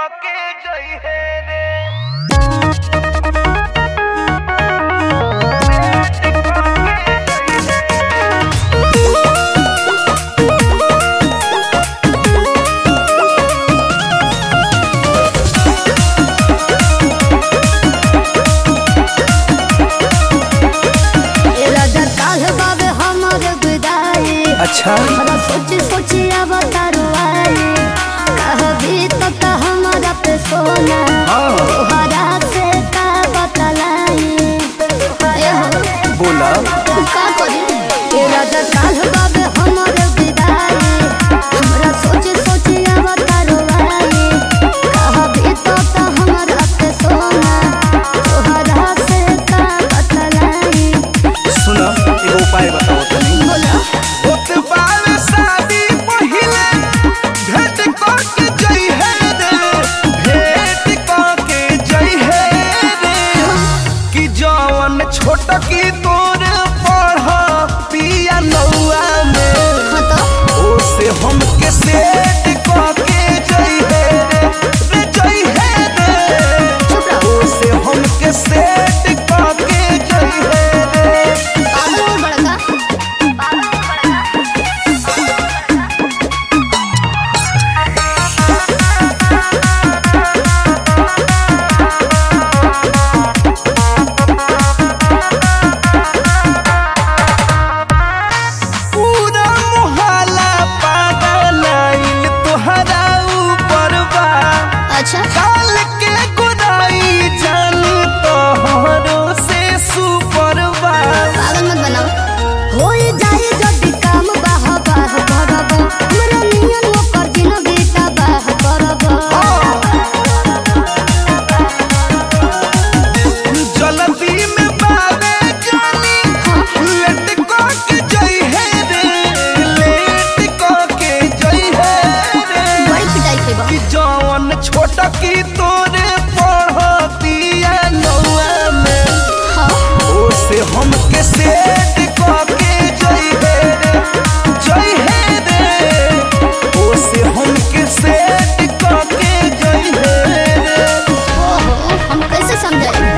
के जई है रे अच्छा सोची सोची अब तारुआई कहबी तो हमारा पे सोना तोहरा से का बतलाई बोला का करी ए राजा काल बाबे हमारे विदाई हमरा सोची सोची अब तारुआई कहबी तो हमारा पे सोना तोहरा से का बतलाई। सुना एगो उपाय बताओ तनी। बोला छोटकी तोर पढ़ पिया नौआ में ओसे हमके सेट करके जई है रे जई है रे ओसे हमके सेट करके जई है रे पागल बड़का काल के गुदाई जान तोहरो से सुपर बा पागल मत बनाओ हो जाए जब काम बाह बाह करब हमरा नियन वो कर दिन बेटा बाह करब जल्दी में बावे जानी लेट को के जई है रे लेट को के जई है रे बड़ी पिटाई खेबा कि जवन छोटा की तोरे पढ़तिया नौआ में ओसे हमके सेट करके जई है रे ओसे हमके सेट करके जई है रे ओहो हम कैसे समझाए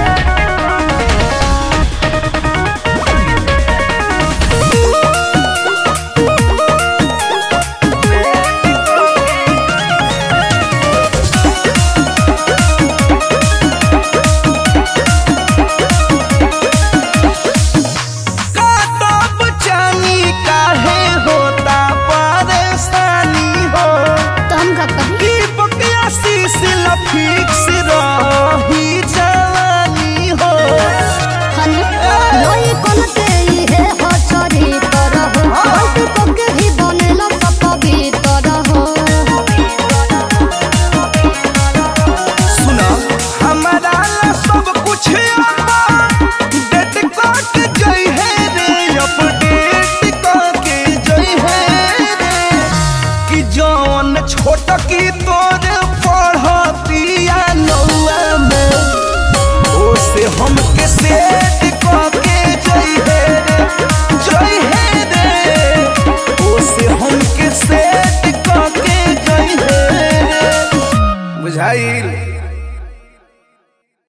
फिक्स रही